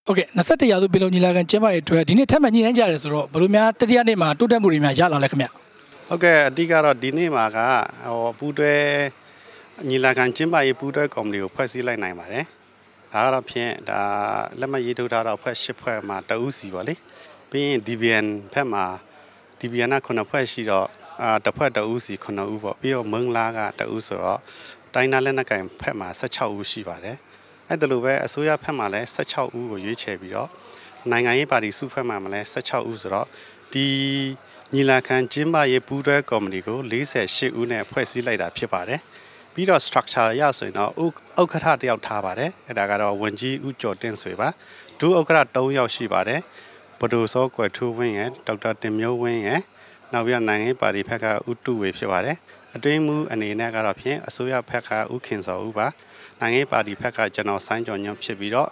Okay 21ရာစုပြည်လုံးညီလာခံကျင်းပရေးအတွက်ဒီနေ့ထပ်မံညီနိုင်ကြတယ်ဆိုတော့ဘယ်လိုများတတိယနေ့မှာတိုးတက်မှုတွေများရလာလဲခင်ဗျဟုတ်ကဲ့အဓိကတော့ဒီနေ့မှာကပူးတွဲညီလာခံကျင်းပရေးပူးတွဲကော်မတီကိုဖွဲ့စည်းလိုက်နိုင်ပါတယ်ဒါကတော့ဖြင့်ဒါလက်မှတ်ရေးထိုးထားတော့ဖွဲ့10ဖွဲ့မှာတအုပ်စီပါလေပြီးရင် DBN ဖက်မှာ DBN က9ဖွဲ့ရှိတော့တစ်ဖွဲ့တအုပ်စီ9ဦးပေါ့ပြီးတော့မုံလာကတအုပ်ဆိုတော့တိုင်းနာလက်နက်ကင်ဖက်မှာ16ဦးရှိပါတယ်အဲ့ဒါလိုပဲအစိုးရဖက်မှာလည်း16ဦးကိုရွေးချယ်ပြီးတော့နိုင်ငံရေးပါတီစုဖက်မှာလည်း16ဦးဆိုတော့ဒီညီလာခံကျင်းပရေးပူးတွဲကော်မတီကို48ဦးနဲ့ဖွဲ့စည်းလိုက်တာဖြစ်ပါတယ်ပြီးတော့ structure ရဆိုရင်တော့ဥက္ကဋ္ဌတယောက်ထားပါတယ်အဲ့ဒါကတော့ဝန်ကြီးဦးကျော်တင့်ဆွေပါဒုဥက္ကဋ္ဌ3ယောက်ရှိပါတယ်ဘဒိုစောကွယ်ထူးဝင်းရယ်ဒေါက်တာတင်မျိုးဝင်းရယ်နောက်ပြီးတော့နိုင်ငံရေးပါတီဖက်ကဦးတုဝေဖြစ်ပါတယ်အတွင်းမှုအနေနဲ့ကတော့ဖြင့်အစိုးရဖက်ကဦးခင်စောဦးပါနိုင်ငံရေးပါတီဖက်ကကျွန်တော်ဆိုင်းကျော်ညွန့်ဖြစ်ပြီးတော့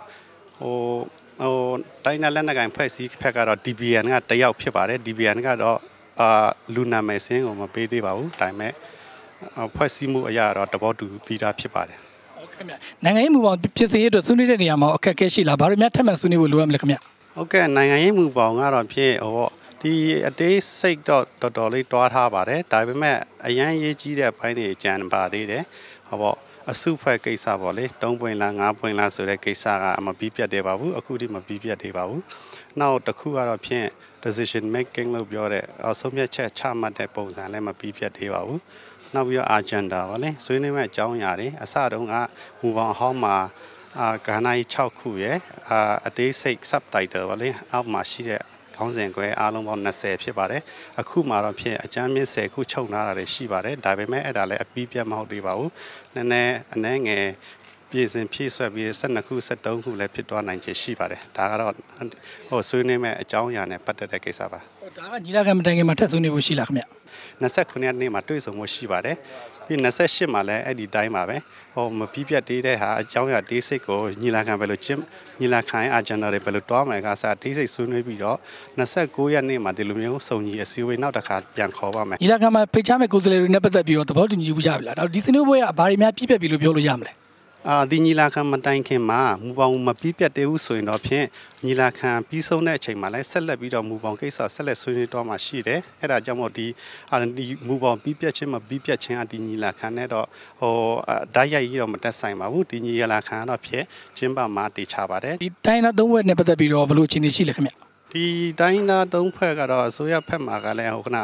တိုင်းနယ်လက်နက်ကိုင်ဖွဲ့စည်းဖက်ကတော့ DBN ကတယောက်ဖြစ်ပါတယ် DBN ကတော့လူနာမည်စင်းကိုမပေးသေးပါဘူးဒါပေမဲ့ဖွဲ့စည်းမှုအရာတော့တဘောတူပြီးသားဖြစ်ပါတယ်ဟုတ်ကဲ့ဗျနိုင်ငံရေးမူပေါင်းဖြစ်စေရအတွက်ဆွေးနွေးတဲ့နေရာမှာအခက်အခဲရှိလားဘာတွေများထပ်မံဆွေးနွေးဖို့လိုရမလဲခင်ဗျဟုတ်ကဲ့နိုင်ငံရေးမူပေါင်းကတော့ဖြင့်ဒီအသေးစိတ်တော့တော်တော်လေးတွားထားပါတယ်ဒါပေမဲ့အရန်ရေးကြီးတဲ့ဘိုင်းတွေကြံပါသေးတယ်အစုဖွဲ့ကိစ္စပေါ့လေ3ပွင့်လား5ပွင့်လားဆိုတဲ့ကိစ္စကမပြီးပြတ်သေးပါဘူးအခုထိမပြီးပြတ်သေးပါဘူးနောက်တစ်ခုကတော့ဖြင့် decision making လို့ပြောတဲ့ဆုံးဖြတ်ချက်ချမှတ်တဲ့ပုံစံလည်းမပြီးပြတ်သေးပါဘူးနောက်ပြီးတော့ agenda ပါလေဆွေးနွေးမဲ့အကြောင်းအရာတွေအစတုန်းကမူပေါင်းဟောင်းမှာကဏ္ဍကြီး6ခုရယ်အသေးစိတ် subtitle ပါလေအောက်မှာရှိတဲ့ခေါင်းစဉ်ခွဲအားလုံးပေါင်း20ဖြစ်ပါတယ်အခုမှတော့ဖြင့်အကြမ်းမြင့်10ခုချုပ်နာတာတွေရှိပါတယ်ဒါပေမဲ့အဲ့ဒါလည်းအပြီးပြတ်မဟုတ်သေးပါဘူးနည်းနည်းအနှဲငယ်ပြည်စင်ဖြည့်ဆွဲပြီး12ခု13ခုလည်းဖြစ်သွားနိုင်ချေရှိပါတယ်ဒါကတော့ဆွေးနွေးမဲ့အကြောင်းအရာနဲ့ပတ်သက်တဲ့ကိစ္စပါဒါကညီလာခံမတိုင်ခင်မှာထပ်ဆွေးနွေးဖို့ရှိလားခင်ဗျ 29ရက်နေ့မှာတွေ့ဆုံမှုရှိပါတယ်ပြီး28မှာလည်းအဲ့ဒီတိုင်းပါပဲမပြီးပြတ်သေးတဲ့ဟာအကြောင်းအရာတေးစိတ်ကိုညီလာခံပဲလို့ညီလာခံရဲ့ agenda တွေပဲလို့တွားမယ်ကစားတေးစိတ်ဆွေးနွေးပြီးတော့29ရက်နေ့မှာဒီလိုမျိုးစုံညီအစည်းအဝေးနောက်တစ်ခါပြန်ခေါ်ပါမယ်ညီလာခံမှာဖိတ်ကြားမဲ့ကိုယ်စားလှယ်တွေနဲ့ပတ်သက်ပြီးတော့သဘောတူညီမှုရပြီလားဒါဒီစနစ်ဘွဲကဘာတွေများပြည့်ပြတ်ပြီလို့ပြောလို့ရမလဲဒီညီလာခံမတိုင်ခင်မှာမူပေါင်းမပြီးပြတ်သေးဘူးဆိုရင်တော့ဖြင့်ညီလာခံပြီးဆုံးတဲ့အချိန်မှာလည်းဆက်လက်ပြီးတော့မူပေါင်းကိစ္စဆက်လက်ဆွေးနွေးတော့မှရှိတယ်အဲ့ဒါကြောင့်မို့ဒီမူပေါင်းပြီးပြတ်ခြင်းမပြီးပြတ်ခြင်းအဒီညီလာခံနဲ့တော့ဓာတ်ရိုက်ကြီးတော့မတက်ဆိုင်ပါဘူးဒီညီလာခံကတော့ဖြင့်ကျင်းပမှာတည်ချပါတယ်ဒီတိုင်းသား3ဘွဲနဲ့ပတ်သက်ပြီးတော့ဘယ်လိုအခြေအနေရှိလဲခင်ဗျဒီတိုင်းသား3ဘွဲကတော့အစိုးရဖက်မှာကလည်းဟိုဖ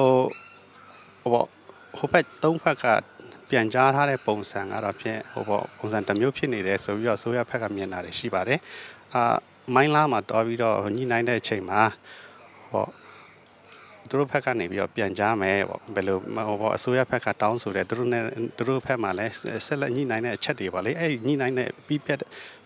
က်3ဘက်ကပြန်ကြားထားတဲ့ပုံစံကတော့ဖြင့်ပုံစံတစ်မျိုးဖြစ်နေတယ်ဆိုပြီးတော့ဆိုရဖက်ကမြင်တာတွေရှိပါတယ်မိုင်းလာမှာတွားပြီးတော့ညှိနှိုင်းတဲ့အချိန်မှာသူတို့ဖက်ကနေပြီးတော့ပြန်ကြားမယ်ဘယ်လိုအစိုးရဖက်ကတောင်းဆိုတယ်သူတို့ဖက်မှာလည်းဆက်လက်ညှိနှိုင်းတဲ့အချက်တွေပါလေအဲ့ညှိနှိုင်းတဲ့အပြီးပြတ်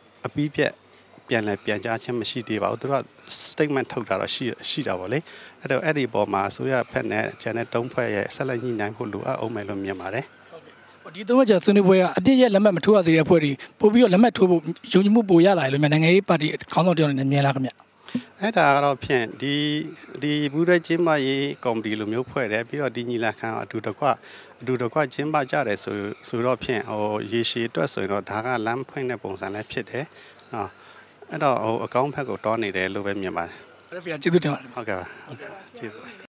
ပြန်ကြားခြင်းမရှိသေးပါဘူးသူတို့ statement ထုတ်တာတော့ရှိတာပေါ့လေအဲ့တော့အဲ့ဒီပေါ်မှာအစိုးရဖက်နဲ့ကျန်တဲ့3ဖွဲ့ရဲ့ဆက်လက်ညှိနှိုင်းဖို့လိုအောင်မယ်လို့မြင်ပါတယ်ဒီ3ရက်ဆွေးနွေးပွဲကအပြည့်ရဲ့လက်မှတ်မထိုးရသေးတဲ့အဖွဲ့တွေပို့ပြီးတော့လက်မှတ်ထိုးဖို့ယုံကြည်မှုပိုရလာတယ်လို့နိုင်ငံရေးပါတီခေါင်းဆောင်တယောက်နဲ့မြင်လားခင်ဗျအဲ့ဒါကတော့ဖြင့်ဒီဘူးရဲကျင်းပရေးကော်မတီလိုမျိုးဖွဲ့တယ်ပြီးတော့ဒီညီလာခံအတူတကွကျင်းပကြတယ်ဆိုတော့ဖြင့်ရေရှည်အတွက်ဆိုရင်တော့ဒါကလမ်းဖွင့်တဲ့ပုံစံလည်းဖြစ်တယ်နော်အဲ့တော့အကောင့်ဖက်ကိုတောင်းနေတယ်လို့ပဲမြင်ပါတယ်အဲ့ဒါကျေးဇူးတင်ပါတယ်ဟုတ်ကဲ့ပါဟုတ်ကဲ့ကျေးဇူး